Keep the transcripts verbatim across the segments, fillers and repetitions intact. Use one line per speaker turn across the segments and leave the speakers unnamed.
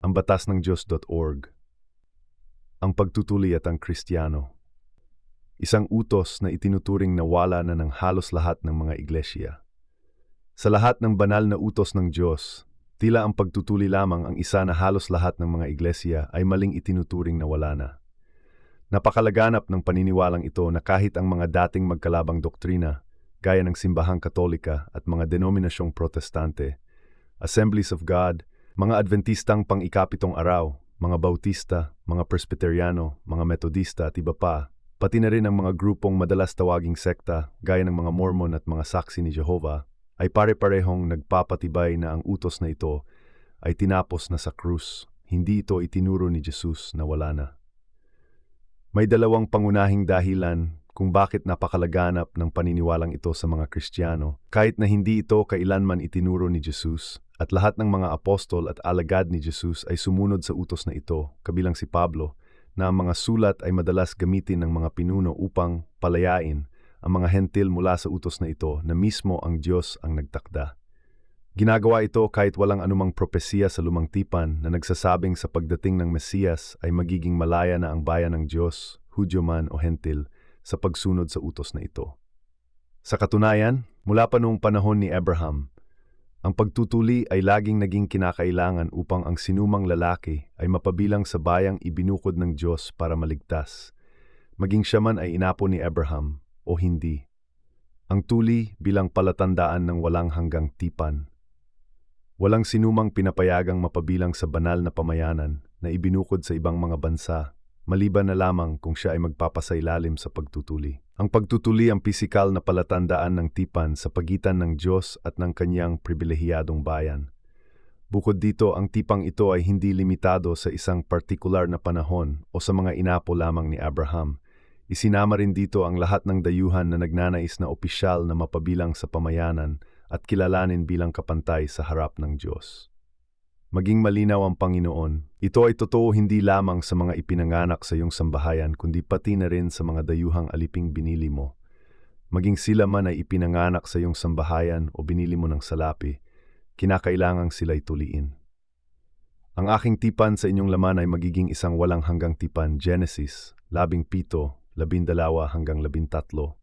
ang batas ng Diyos dot org, ang pagtutuli at ang Kristiyano. Isang utos na itinuturing na wala na ng halos lahat ng mga iglesia. Sa lahat ng banal na utos ng Diyos, tila ang pagtutuli lamang ang isa na halos lahat ng mga iglesia ay maling itinuturing na wala na. Napakalaganap ng paniniwalang ito na kahit ang mga dating magkalabang doktrina, gaya ng Simbahang Katolika at mga denominasyong Protestante, Assemblies of God, mga Adventistang pang-ikapitong araw, mga Bautista, mga Presbyteriano, mga Metodista at iba pa, pati na rin ang mga grupong madalas tawaging sekta, gaya ng mga Mormon at mga Saksi ni Jehovah, ay pare-parehong nagpapatibay na ang utos na ito ay tinapos na sa krus, hindi ito itinuro ni Jesus na wala na. May dalawang pangunahing dahilan kung bakit napakalaganap ng paniniwalang ito sa mga Kristiyano, kahit na hindi ito kailanman itinuro ni Jesus, at lahat ng mga apostol at alagad ni Jesus ay sumunod sa utos na ito, kabilang si Pablo, na ang mga sulat ay madalas gamitin ng mga pinuno upang palayain ang mga hentil mula sa utos na ito na mismo ang Diyos ang nagtakda. Ginagawa ito kahit walang anumang propesiya sa lumang tipan na nagsasabing sa pagdating ng Mesiyas ay magiging malaya na ang bayan ng Diyos, Hudyo man o hentil, sa pagsunod sa utos na ito. Sa katunayan, mula pa noong panahon ni Abraham, ang pagtutuli ay laging naging kinakailangan upang ang sinumang lalaki ay mapabilang sa bayang ibinukod ng Diyos para maligtas, maging siya man ay inapo ni Abraham o hindi. Ang tuli bilang palatandaan ng walang hanggang tipan. Walang sinumang pinapayagang mapabilang sa banal na pamayanan na ibinukod sa ibang mga bansa, maliban na lamang kung siya ay magpapasailalim sa pagtutuli. Ang pagtutuli ang pisikal na palatandaan ng tipan sa pagitan ng Diyos at ng kanyang pribilehiyadong bayan. Bukod dito, ang tipang ito ay hindi limitado sa isang partikular na panahon o sa mga inapo lamang ni Abraham. Isinama rin dito ang lahat ng dayuhan na nagnanais na opisyal na mapabilang sa pamayanan at kilalanin bilang kapantay sa harap ng Diyos. Maging malinaw ang Panginoon, ito ay totoo hindi lamang sa mga ipinanganak sa iyong sambahayan kundi pati na rin sa mga dayuhang aliping binili mo. Maging sila man ay ipinanganak sa iyong sambahayan o binili mo ng salapi, kinakailangang sila'y tuliin. Ang aking tipan sa inyong laman ay magiging isang walang hanggang tipan, Genesis, labing pito, labindalawa hanggang labintatlo.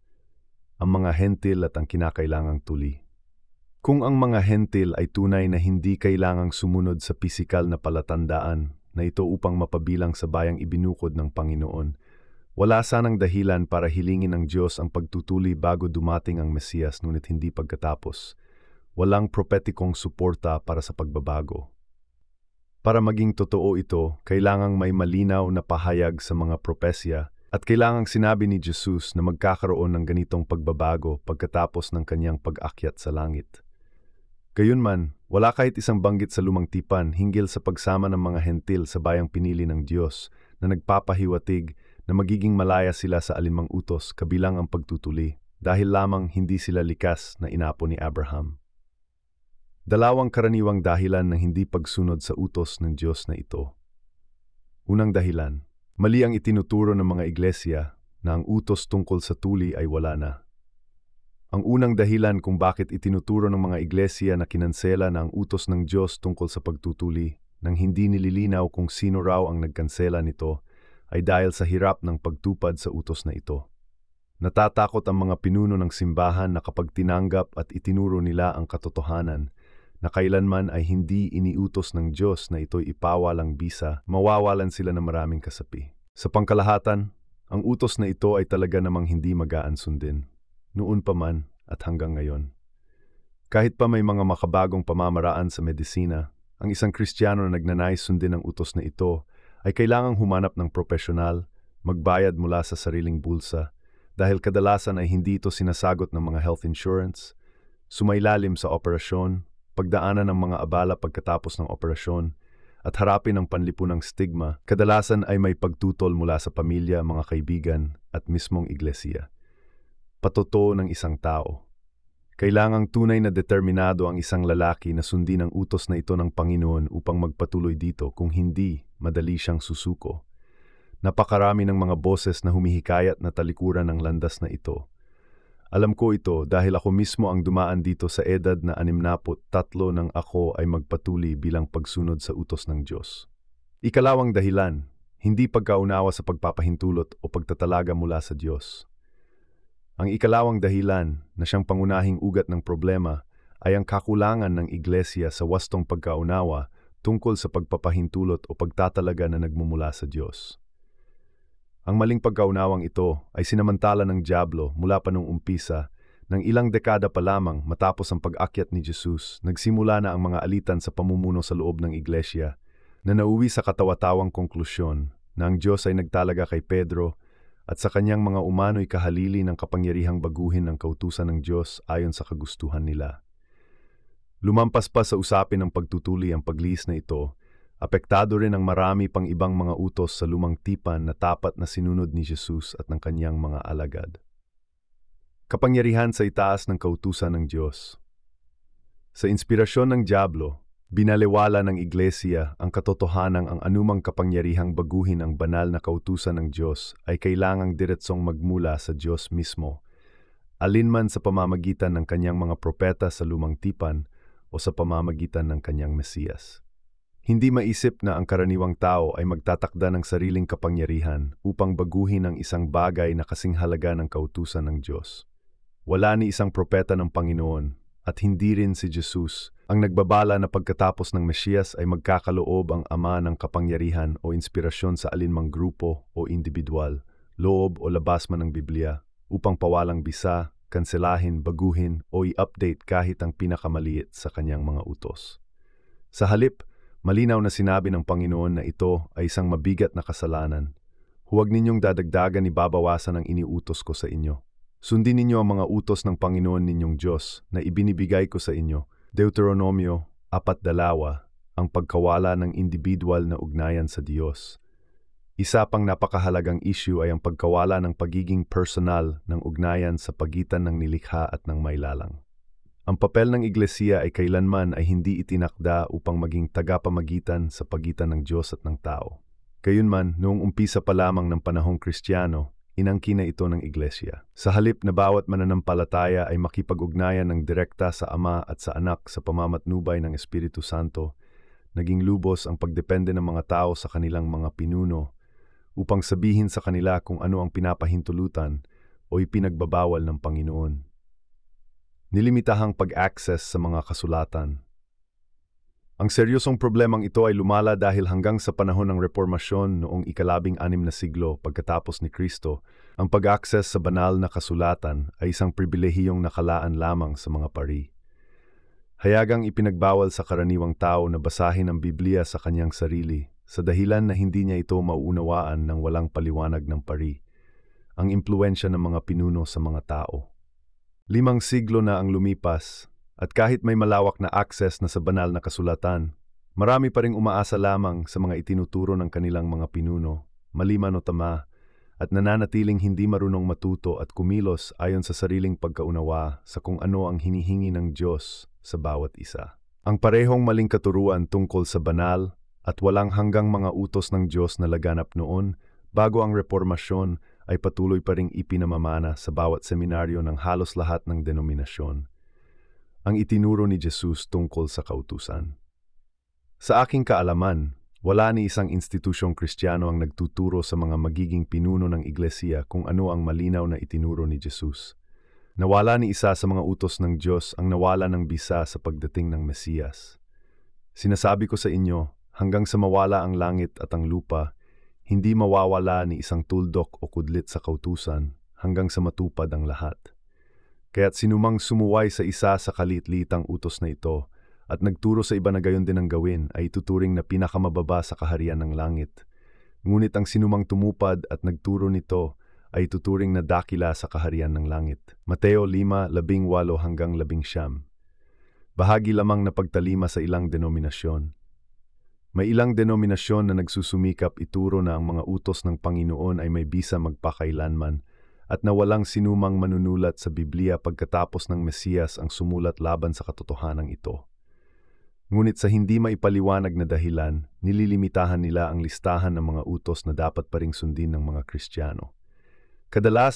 Ang mga hentil at ang kinakailangang tuli. Kung ang mga hentil ay tunay na hindi kailangang sumunod sa pisikal na palatandaan na ito upang mapabilang sa bayang ibinukod ng Panginoon, wala sanang dahilan para hilingin ng Diyos ang pagtutuli bago dumating ang Mesiyas ngunit hindi pagkatapos. Walang propetikong suporta para sa pagbabago. Para maging totoo ito, kailangang may malinaw na pahayag sa mga propesya at kailangang sinabi ni Jesus na magkakaroon ng ganitong pagbabago pagkatapos ng kanyang pag-akyat sa langit. Gayunman, wala kahit isang banggit sa lumang tipan hinggil sa pagsama ng mga hentil sa bayang pinili ng Diyos na nagpapahiwatig na magiging malaya sila sa alinmang utos kabilang ang pagtutuli dahil lamang hindi sila likas na inapo ni Abraham. Dalawang karaniwang dahilan ng hindi pagsunod sa utos ng Diyos na ito. Unang dahilan, mali ang itinuturo ng mga iglesia na ang utos tungkol sa tuli ay wala na. Ang unang dahilan kung bakit itinuturo ng mga iglesia na kinansela na ang utos ng Diyos tungkol sa pagtutuli nang hindi nililinaw kung sino raw ang nagkansela nito ay dahil sa hirap ng pagtupad sa utos na ito. Natatakot ang mga pinuno ng simbahan na kapag tinanggap at itinuro nila ang katotohanan na kailanman ay hindi iniutos ng Diyos na ito'y ipawalang bisa, mawawalan sila ng maraming kasapi. Sa pangkalahatan, ang utos na ito ay talaga namang hindi magaan sundin. Noon pa man at hanggang ngayon. Kahit pa may mga makabagong pamamaraan sa medisina, ang isang Kristiyano na nagnanais sundin ang utos na ito ay kailangang humanap ng propesyonal, magbayad mula sa sariling bulsa, dahil kadalasan ay hindi ito sinasagot ng mga health insurance, sumailalim sa operasyon, pagdaanan ng mga abala pagkatapos ng operasyon, at harapin ang panlipunang stigma, kadalasan ay may pagtutol mula sa pamilya, mga kaibigan, at mismong iglesia. Patotoo ng isang tao. Kailangang tunay na determinado ang isang lalaki na sundin ang utos na ito ng Panginoon upang magpatuloy dito, kung hindi, madali siyang susuko. Napakarami ng mga boses na humihikayat na talikuran ng landas na ito. Alam ko ito dahil ako mismo ang dumaan dito sa edad na animnaput tatlo nang ako ay magpatuli bilang pagsunod sa utos ng Diyos. Ikalawang dahilan, hindi pagkaunawa sa pagpapahintulot o pagtatalaga mula sa Diyos. Ang ikalawang dahilan na siyang pangunahing ugat ng problema ay ang kakulangan ng iglesia sa wastong pagkaunawa tungkol sa pagpapahintulot o pagtatalaga na nagmumula sa Diyos. Ang maling pagkaunawang ito ay sinamantala ng dyablo mula pa nung umpisa. Nang ilang dekada pa lamang matapos ang pag-akyat ni Jesus, nagsimula na ang mga alitan sa pamumuno sa loob ng iglesia na nauwi sa katawa-tawang konklusyon na ang Diyos ay nagtalaga kay Pedro at sa kanyang mga umano'y kahalili ng kapangyarihang baguhin ng kautusan ng Diyos ayon sa kagustuhan nila. Lumampas pa sa usapin ng pagtutuli ang paglihis na ito. Apektado rin ang marami pang ibang mga utos sa lumang tipan na tapat na sinunod ni Jesus at ng kanyang mga alagad. Kapangyarihan sa itaas ng kautusan ng Diyos. Sa inspirasyon ng dyablo, binaliwala ng iglesia ang katotohanang ang anumang kapangyarihang baguhin ang banal na kautusan ng Diyos ay kailangang diretsong magmula sa Diyos mismo, alinman sa pamamagitan ng kanyang mga propeta sa lumang tipan o sa pamamagitan ng kanyang Mesiyas. Hindi maisip na ang karaniwang tao ay magtatakda ng sariling kapangyarihan upang baguhin ang isang bagay na kasing halaga ng kautusan ng Diyos. Wala ni isang propeta ng Panginoon at hindi rin si Jesus ang nagbabala na pagkatapos ng Mesiyas ay magkakaloob ang ama ng kapangyarihan o inspirasyon sa alinmang grupo o individual, loob o labas man ng Biblia, upang pawalang bisa, kanselahin, baguhin o i-update kahit ang pinakamaliit sa kanyang mga utos. Sa halip, malinaw na sinabi ng Panginoon na ito ay isang mabigat na kasalanan. Huwag ninyong dadagdagan ni babawasan ang iniutos ko sa inyo. Sundin ninyo ang mga utos ng Panginoon ninyong Diyos na ibinibigay ko sa inyo. Deuteronomio apat dalawa, ang pagkawala ng individual na ugnayan sa Diyos. Isa pang napakahalagang issue ay ang pagkawala ng pagiging personal ng ugnayan sa pagitan ng nilikha at ng mailalang. Ang papel ng iglesia ay kailanman ay hindi itinakda upang maging tagapamagitan sa pagitan ng Diyos at ng tao. Gayunman, noong umpisa pa lamang ng panahong Kristiyano, inangkin na ito ng iglesia. Sa halip na bawat mananampalataya ay makipag-ugnayan ng direkta sa Ama at sa Anak sa pamamatnubay ng Espiritu Santo, naging lubos ang pagdepende ng mga tao sa kanilang mga pinuno upang sabihin sa kanila kung ano ang pinapahintulutan o ipinagbabawal ng Panginoon. Nilimitahang pag-access sa mga kasulatan. Ang seryosong problemang ito ay lumala dahil hanggang sa panahon ng Reformasyon noong ikalabing anim na siglo pagkatapos ni Kristo, ang pag-access sa banal na kasulatan ay isang pribilehiyong nakalaan lamang sa mga pari. Hayagang ipinagbawal sa karaniwang tao na basahin ang Biblia sa kanyang sarili sa dahilan na hindi niya ito mauunawaan ng walang paliwanag ng pari, ang impluensya ng mga pinuno sa mga tao. Limang siglo na ang lumipas, at kahit may malawak na access na sa banal na kasulatan, marami pa ring umaasa lamang sa mga itinuturo ng kanilang mga pinuno, maliman o tama, at nananatiling hindi marunong matuto at kumilos ayon sa sariling pagkaunawa sa kung ano ang hinihingi ng Diyos sa bawat isa. Ang parehong maling katuruan tungkol sa banal at walang hanggang mga utos ng Diyos na laganap noon bago ang Reformasyon ay patuloy pa ring ipinamamana sa bawat seminaryo ng halos lahat ng denominasyon. Ang itinuro ni Jesus tungkol sa kautusan. Sa aking kaalaman, wala ni isang institusyong Kristiyano ang nagtuturo sa mga magiging pinuno ng iglesia kung ano ang malinaw na itinuro ni Jesus. Nawala ni isa sa mga utos ng Diyos ang nawala ng bisa sa pagdating ng Mesiyas. Sinasabi ko sa inyo, hanggang sa mawala ang langit at ang lupa, hindi mawawala ni isang tuldok o kudlit sa kautusan hanggang sa matupad ang lahat. Kaya't sinumang sumuway sa isa sa kaliit-litang utos na ito at nagturo sa iba na gayon din ang gawin ay ituturing na pinakamababa sa kaharian ng langit. Ngunit ang sinumang tumupad at nagturo nito ay ituturing na dakila sa kaharian ng langit. Mateo lima, labing walo hanggang labing siyam. Bahagi lamang na pagtalima sa ilang denominasyon. May ilang denominasyon na nagsusumikap ituro na ang mga utos ng Panginoon ay may bisa magpakailanman at na walang sinumang manunulat sa Biblia pagkatapos ng Mesiyas ang sumulat laban sa katotohanan ito. Ngunit sa hindi maipaliwanag na dahilan, nililimitahan nila ang listahan ng mga utos na dapat pa ring sundin ng mga Kristiyano. Kadalasan,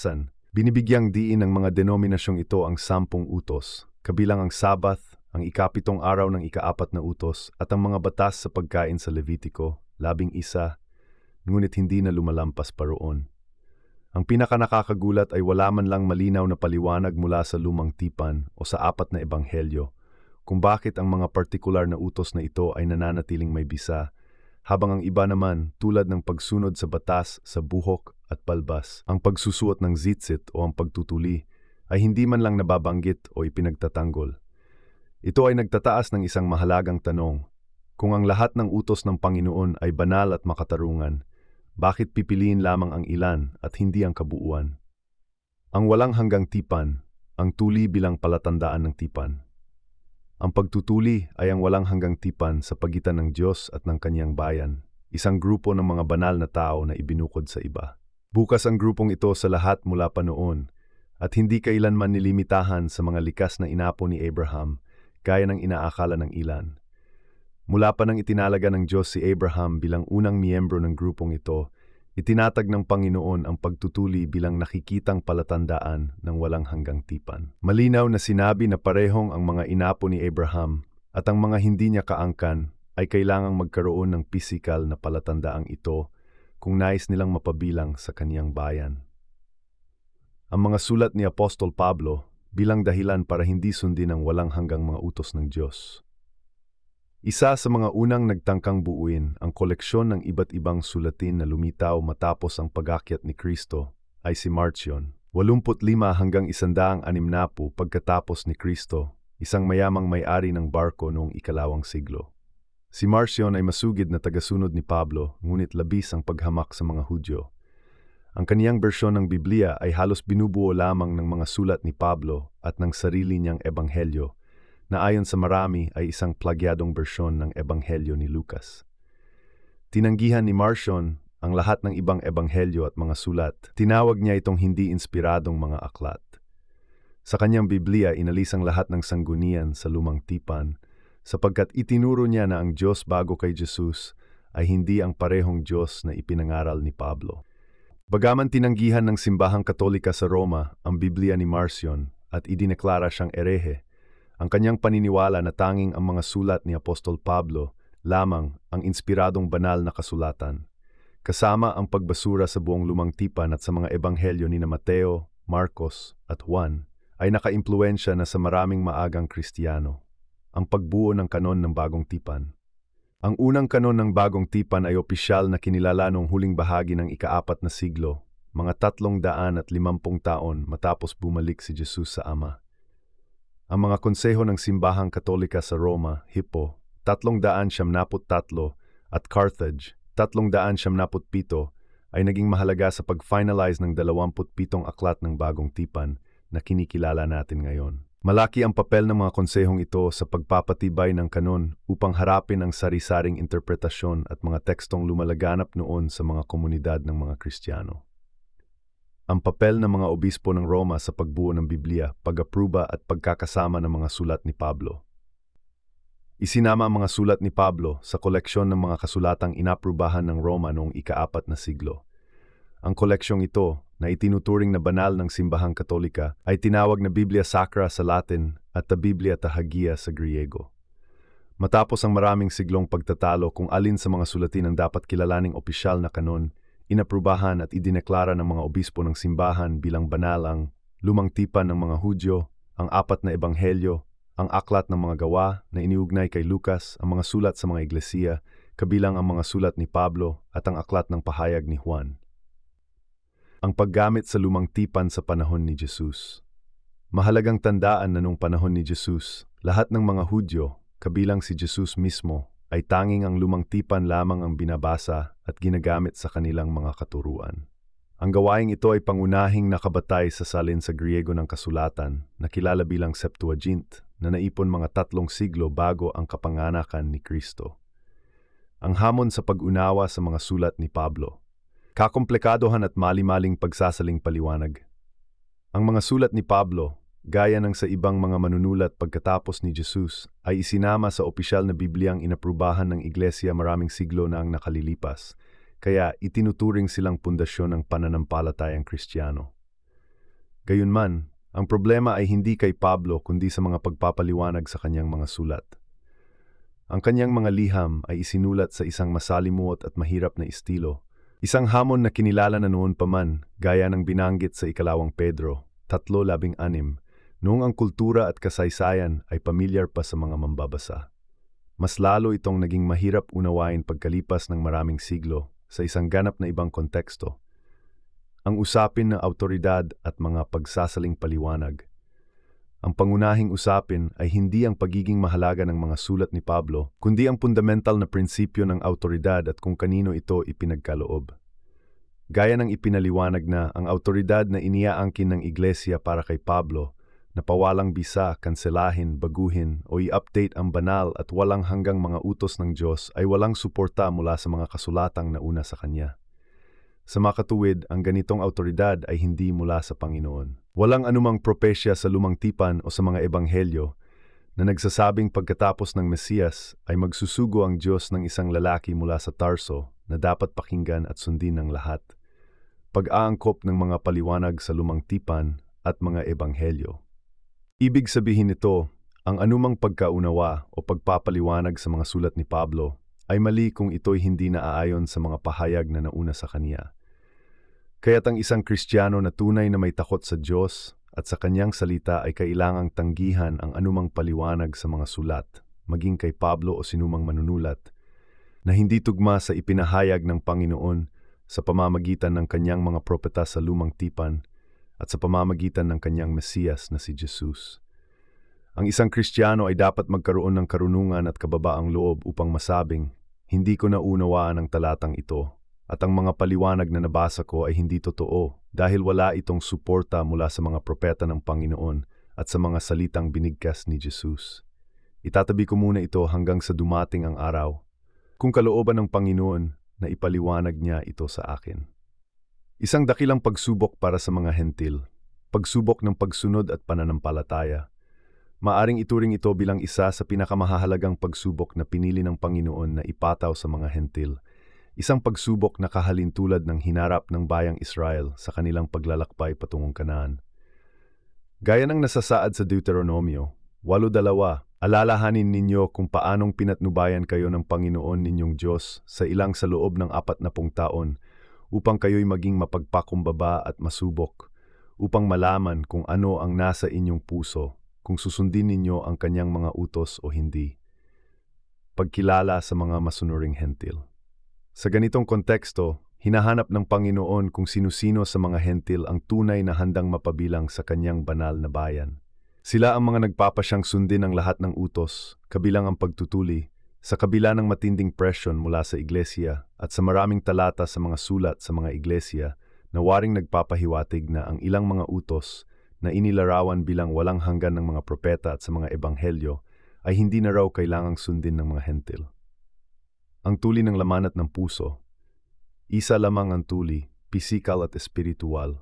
Binibigyang diin ng mga denominasyong ito ang sampung utos, kabilang ang Sabbath, ang ikapitong araw ng ikaapat na utos, at ang mga batas sa pagkain sa Levitiko, labing isa, ngunit hindi na lumalampas pa roon. Ang pinakanakakagulat ay wala man lang malinaw na paliwanag mula sa lumang tipan o sa apat na ebanghelyo kung bakit ang mga partikular na utos na ito ay nananatiling may bisa, habang ang iba naman, tulad ng pagsunod sa batas, sa buhok at balbas, ang pagsusuot ng zitzit o ang pagtutuli, ay hindi man lang nababanggit o ipinagtatanggol. Ito ay nagtataas ng isang mahalagang tanong. Kung ang lahat ng utos ng Panginoon ay banal at makatarungan, bakit pipiliin lamang ang ilan at hindi ang kabuuan? Ang walang hanggang tipan, ang tuli bilang palatandaan ng tipan. Ang pagtutuli ay ang walang hanggang tipan sa pagitan ng Diyos at ng kanyang bayan, isang grupo ng mga banal na tao na ibinukod sa iba. Bukas ang grupong ito sa lahat mula pa noon, at hindi kailanman nilimitahan sa mga likas na inapo ni Abraham, gaya ng inaakala ng ilan. Mula pa nang itinalaga ng Diyos si Abraham bilang unang miyembro ng grupong ito, itinatag ng Panginoon ang pagtutuli bilang nakikitang palatandaan ng walang hanggang tipan. Malinaw na sinabi na parehong ang mga inapo ni Abraham at ang mga hindi niya kaangkan ay kailangang magkaroon ng pisikal na palatandaang ito kung nais nilang mapabilang sa kaniyang bayan. Ang mga sulat ni Apostol Pablo bilang dahilan para hindi sundin ang walang hanggang mga utos ng Diyos. Isa sa mga unang nagtangkang buuin ang koleksyon ng iba't ibang sulatin na lumitaw matapos ang pag-akyat ni Kristo ay si Marcion. Walumput lima hanggang isandaang anim na po pagkatapos ni Kristo, isang mayamang may-ari ng barko noong ikalawang siglo. Si Marcion ay masugid na tagasunod ni Pablo, ngunit labis ang paghamak sa mga Hudyo. Ang kaniyang bersyon ng Biblia ay halos binubuo lamang ng mga sulat ni Pablo at ng sarili niyang ebanghelyo, na ayon sa marami ay isang plagyadong bersyon ng ebanghelyo ni Lucas. Tinanggihan ni Marcion ang lahat ng ibang ebanghelyo at mga sulat. Tinawag niya itong hindi inspiradong mga aklat. Sa kanyang Biblia, inalis ang lahat ng sanggunian sa lumang tipan, sapagkat itinuro niya na ang Diyos bago kay Jesus ay hindi ang parehong Diyos na ipinangaral ni Pablo. Bagaman tinanggihan ng simbahang Katolika sa Roma ang Biblia ni Marcion at idineklara siyang erehe, ang kanyang paniniwala na tanging ang mga sulat ni Apostol Pablo lamang ang inspiradong banal na kasulatan, kasama ang pagbasura sa buong lumang tipan at sa mga ebanghelyo ni na Mateo, Marcos at Juan, ay nakaimpluwensya na sa maraming maagang Kristiyano. Ang pagbuo ng kanon ng bagong tipan. Ang unang kanon ng bagong tipan ay opisyal na kinilala noong huling bahagi ng ikaapat na siglo, mga tatlong daan at limampung taon matapos bumalik si Jesus sa Ama. Ang mga konseho ng simbahang Katolika sa Roma, Hippo, tatlong daan siyamnaput tatlo, at Carthage, tatlong daan siyamnaput pito, ay naging mahalaga sa pag-finalize ng dalawamput pitong aklat ng bagong tipan na kinikilala natin ngayon. Malaki ang papel ng mga konsehong ito sa pagpapatibay ng kanon upang harapin ang sari-saring interpretasyon at mga tekstong lumalaganap noon sa mga komunidad ng mga Kristiyano. Ang papel ng mga obispo ng Roma sa pagbuo ng Biblia, pag-apruba at pagkakasama ng mga sulat ni Pablo. Isinama ang mga sulat ni Pablo sa koleksyon ng mga kasulatang inaprubahan ng Roma noong ikaapat na siglo. Ang koleksyong ito, na itinuturing na banal ng simbahang Katolika, ay tinawag na Biblia Sacra sa Latin at the Biblia Hagia sa Griego. Matapos ang maraming siglong pagtatalo kung alin sa mga sulatin ang dapat kilalaning opisyal na kanon, inaprubahan at idineklara ng mga obispo ng simbahan bilang banal ang lumang tipan ng mga Hudyo, ang apat na ebanghelyo, ang aklat ng mga gawa na iniugnay kay Lucas, ang mga sulat sa mga iglesia, kabilang ang mga sulat ni Pablo at ang aklat ng pahayag ni Juan. Ang paggamit sa lumang tipan sa panahon ni Jesus. Mahalagang tandaan na noong panahon ni Jesus, lahat ng mga Hudyo, kabilang si Jesus mismo, ay tanging ang lumang tipan lamang ang binabasa at ginagamit sa kanilang mga katuruan. Ang gawaing ito ay pangunahing nakabatay sa salin sa Griego ng kasulatan na kilala bilang Septuagint na naipon mga tatlong siglo bago ang kapanganakan ni Kristo. Ang hamon sa pag-unawa sa mga sulat ni Pablo. Kakomplikadohan at mali-maling pagsasaling paliwanag. Ang mga sulat ni Pablo, gaya ng sa ibang mga manunulat pagkatapos ni Jesus, ay isinama sa opisyal na Bibliang inaprubahan ng Iglesia maraming siglo na ang nakalilipas, kaya itinuturing silang pundasyon ng pananampalatayang Kristiyano. Gayunman, ang problema ay hindi kay Pablo kundi sa mga pagpapaliwanag sa kanyang mga sulat. Ang kanyang mga liham ay isinulat sa isang masalimuot at mahirap na estilo. Isang hamon na kinilala na noon pa man, gaya ng binanggit sa ikalawang Pedro, tatlo labing anim, noong ang kultura at kasaysayan ay pamilyar pa sa mga mambabasa. Mas lalo itong naging mahirap unawain pagkalipas ng maraming siglo sa isang ganap na ibang konteksto. Ang usapin ng awtoridad at mga pagsasaling paliwanag. Ang pangunahing usapin ay hindi ang pagiging mahalaga ng mga sulat ni Pablo, kundi ang fundamental na prinsipyo ng awtoridad at kung kanino ito ipinagkaloob. Gaya ng ipinaliwanag na ang awtoridad na iniaangkin ng iglesia para kay Pablo, na pawalang bisa, kanselahin, baguhin o i-update ang banal at walang hanggang mga utos ng Diyos ay walang suporta mula sa mga kasulatang nauna sa kanya. Sa makatuwid, ang ganitong awtoridad ay hindi mula sa Panginoon. Walang anumang propesya sa lumang tipan o sa mga ebanghelyo na nagsasabing pagkatapos ng Mesiyas ay magsusugo ang Diyos ng isang lalaki mula sa Tarso na dapat pakinggan at sundin ng lahat. Pag-aangkop ng mga paliwanag sa lumang tipan at mga ebanghelyo. Ibig sabihin nito, ang anumang pagkaunawa o pagpapaliwanag sa mga sulat ni Pablo ay mali kung ito'y hindi naaayon sa mga pahayag na nauna sa kanya. Kaya't ang isang Kristiyano na tunay na may takot sa Diyos at sa kanyang salita ay kailangang tanggihan ang anumang paliwanag sa mga sulat, maging kay Pablo o sinumang manunulat, na hindi tugma sa ipinahayag ng Panginoon sa pamamagitan ng kanyang mga propeta sa lumang tipan at sa pamamagitan ng kanyang Mesiyas na si Jesus. Ang isang Kristiyano ay dapat magkaroon ng karunungan at kababaang loob upang masabing, hindi ko naunawaan ang talatang ito. At ang mga paliwanag na nabasa ko ay hindi totoo dahil wala itong suporta mula sa mga propeta ng Panginoon at sa mga salitang binigkas ni Jesus. Itatabi ko muna ito hanggang sa dumating ang araw, kung kalooban ng Panginoon na ipaliwanag niya ito sa akin. Isang dakilang pagsubok para sa mga hentil, pagsubok ng pagsunod at pananampalataya. Maaring ituring ito bilang isa sa pinakamahalagang pagsubok na pinili ng Panginoon na ipataw sa mga hentil. Isang pagsubok na kahalintulad ng hinarap ng bayang Israel sa kanilang paglalakbay patungong Kanaan. Gaya ng nasasaad sa Deuteronomio, walo dalawa, alalahanin ninyo kung paanong pinatnubayan kayo ng Panginoon ninyong Diyos sa ilang sa loob ng apat na pung taon upang kayo'y maging mapagpakumbaba at masubok, upang malaman kung ano ang nasa inyong puso, kung susundin ninyo ang kanyang mga utos o hindi. Pagkilala sa mga masunuring hentil. Sa ganitong konteksto, hinahanap ng Panginoon kung sino-sino sa mga hentil ang tunay na handang mapabilang sa kanyang banal na bayan. Sila ang mga nagpapasyang sundin ang lahat ng utos, kabilang ang pagtutuli, sa kabila ng matinding presyon mula sa iglesia at sa maraming talata sa mga sulat sa mga iglesia na waring nagpapahiwatig na ang ilang mga utos na inilarawan bilang walang hanggan ng mga propeta at sa mga ebanghelyo ay hindi na raw kailangang sundin ng mga hentil. Ang tuli ng laman at ng puso. Isa lamang ang tuli, pisikal at espiritual.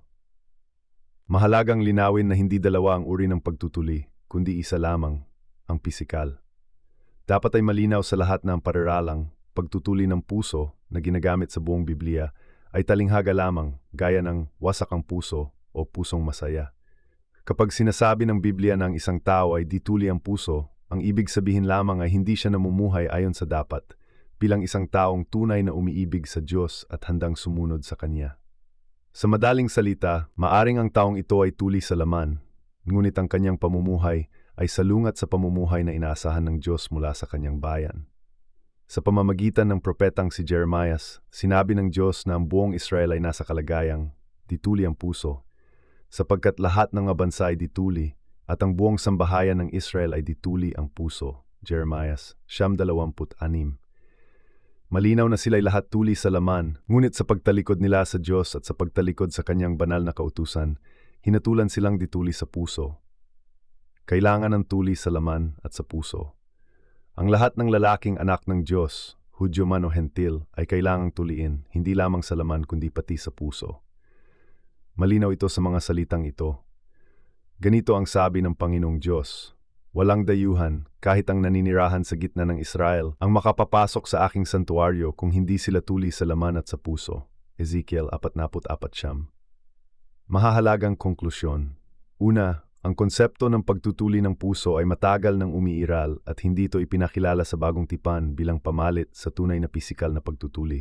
Mahalagang linawin na hindi dalawa ang uri ng pagtutuli, kundi isa lamang, ang pisikal. Dapat ay malinaw sa lahat na ang pararalang, pagtutuli ng puso na ginagamit sa buong Biblia ay talinghaga lamang, gaya ng wasak ang puso o pusong masaya. Kapag sinasabi ng Biblia na ang isang tao ay dituli ang puso, ang ibig sabihin lamang ay hindi siya namumuhay ayon sa dapat, bilang isang taong tunay na umiibig sa Diyos at handang sumunod sa Kanya. Sa madaling salita, maaring ang taong ito ay tuli sa laman, ngunit ang kanyang pamumuhay ay salungat sa pamumuhay na inaasahan ng Diyos mula sa kanyang bayan. Sa pamamagitan ng propetang si Jeremias, sinabi ng Diyos na ang buong Israel ay nasa kalagayang dituli ang puso, sapagkat lahat ng mga bansa ay dituli at ang buong sambahayan ng Israel ay dituli ang puso. Jeremias siyam dalawamput anim. Malinaw na sila'y lahat tuli sa laman, ngunit sa pagtalikod nila sa Diyos at sa pagtalikod sa kanyang banal na kautusan, hinatulan silang dituli sa puso. Kailangan ng tuli sa laman at sa puso. Ang lahat ng lalaking anak ng Diyos, Hudyo man o Hentil, ay kailangang tuliin, hindi lamang sa laman kundi pati sa puso. Malinaw ito sa mga salitang ito. Ganito ang sabi ng Panginoong Diyos, walang dayuhan, kahit ang naninirahan sa gitna ng Israel, ang makapapasok sa aking santuaryo kung hindi sila tuli sa laman at sa puso. Ezekiel apat na apat siyam. Mahahalagang konklusyon. Una, ang konsepto ng pagtutuli ng puso ay matagal nang umiiral at hindi ito ipinakilala sa bagong tipan bilang pamalit sa tunay na pisikal na pagtutuli.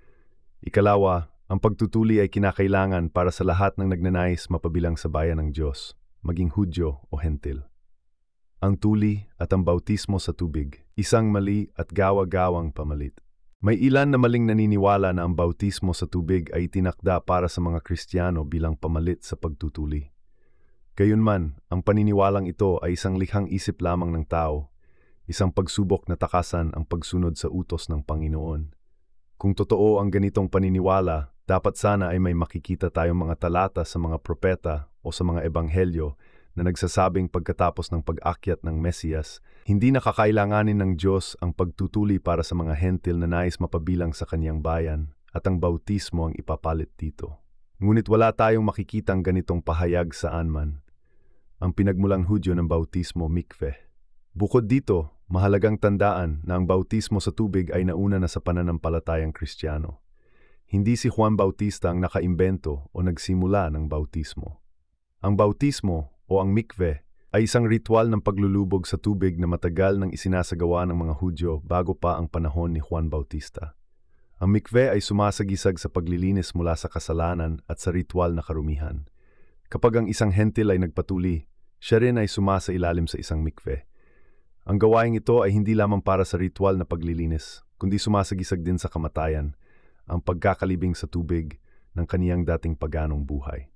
Ikalawa, ang pagtutuli ay kinakailangan para sa lahat ng nagnanais mapabilang sa bayan ng Diyos, maging Hudyo o Hentil. Ang tuli at ang bautismo sa tubig, isang mali at gawa-gawang pamalit. May ilan na maling naniniwala na ang bautismo sa tubig ay itinakda para sa mga Kristiyano bilang pamalit sa pagtutuli. Gayunman, ang paniniwalang ito ay isang likhang isip lamang ng tao, isang pagsubok na takasan ang pagsunod sa utos ng Panginoon. Kung totoo ang ganitong paniniwala, dapat sana ay may makikita tayong mga talata sa mga propeta o sa mga ebanghelyo na nagsasabing pagkatapos ng pag-akyat ng Mesiyas, hindi na kakailanganin ng Diyos ang pagtutuli para sa mga hentil na nais mapabilang sa kanyang bayan at ang bautismo ang ipapalit dito. Ngunit wala tayong makikitang ganitong pahayag saan man. Ang pinagmulang Hudyo ng bautismo, mikveh. Bukod dito, mahalagang tandaan na ang bautismo sa tubig ay nauna na sa pananampalatayang Kristiyano. Hindi si Juan Bautista ang nakaimbento o nagsimula ng bautismo. Ang bautismo o ang mikveh ay isang ritual ng paglulubog sa tubig na matagal nang isinasagawa ng mga Hudyo bago pa ang panahon ni Juan Bautista. Ang mikveh ay sumasagisag sa paglilinis mula sa kasalanan at sa ritual na karumihan. Kapag ang isang hentil ay nagpatuli, siya rin ay sumasailalim sa isang mikveh. Ang gawaing ito ay hindi lamang para sa ritual na paglilinis, kundi sumasagisag din sa kamatayan, ang pagkakalibing sa tubig ng kaniyang dating paganong buhay.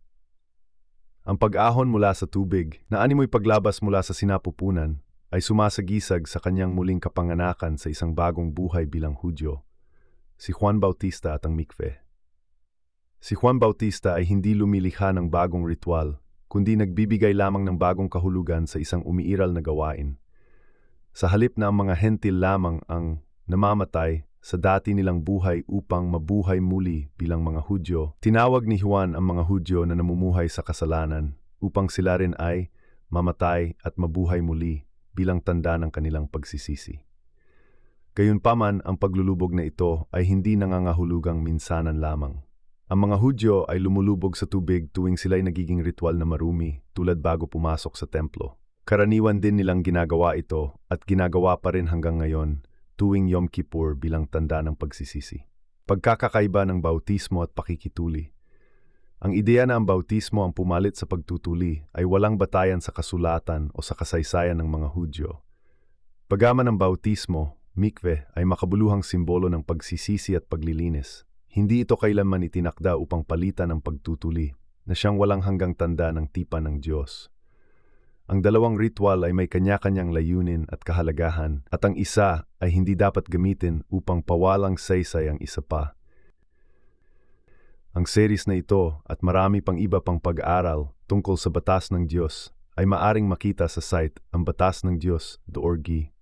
Ang pag-ahon mula sa tubig na animoy paglabas mula sa sinapupunan ay sumasagisag sa kanyang muling kapanganakan sa isang bagong buhay bilang Hudyo, si Juan Bautista at ang mikveh. Si Juan Bautista ay hindi lumilikha ng bagong ritual, kundi nagbibigay lamang ng bagong kahulugan sa isang umiiral na gawain. Sa halip na ang mga hentil lamang ang namamatay sa dati nilang buhay upang mabuhay muli bilang mga Hudyo, tinawag ni Juan ang mga Hudyo na namumuhay sa kasalanan upang sila rin ay mamatay at mabuhay muli bilang tanda ng kanilang pagsisisi. Gayunpaman, ang paglulubog na ito ay hindi nangangahulugang minsanan lamang. Ang mga Hudyo ay lumulubog sa tubig tuwing sila'y nagiging ritual na marumi tulad bago pumasok sa templo. Karaniwan din nilang ginagawa ito at ginagawa pa rin hanggang ngayon tuwing Yom Kippur bilang tanda ng pagsisisi. Pagkakakaiba ng bautismo at pakikituli. Ang ideya na ang bautismo ang pumalit sa pagtutuli ay walang batayan sa kasulatan o sa kasaysayan ng mga Hudyo. Bagaman ang bautismo, mikveh, ay makabuluhang simbolo ng pagsisisi at paglilinis, hindi ito kailanman itinakda upang palitan ang pagtutuli na siyang walang hanggang tanda ng tipan ng Diyos. Ang dalawang ritual ay may kanya-kanyang layunin at kahalagahan at ang isa ay hindi dapat gamitin upang pawalang saysay ang isa pa. Ang series na ito at marami pang iba pang pag-aaral tungkol sa batas ng Diyos ay maaring makita sa site ang batas ng Diyos dot org.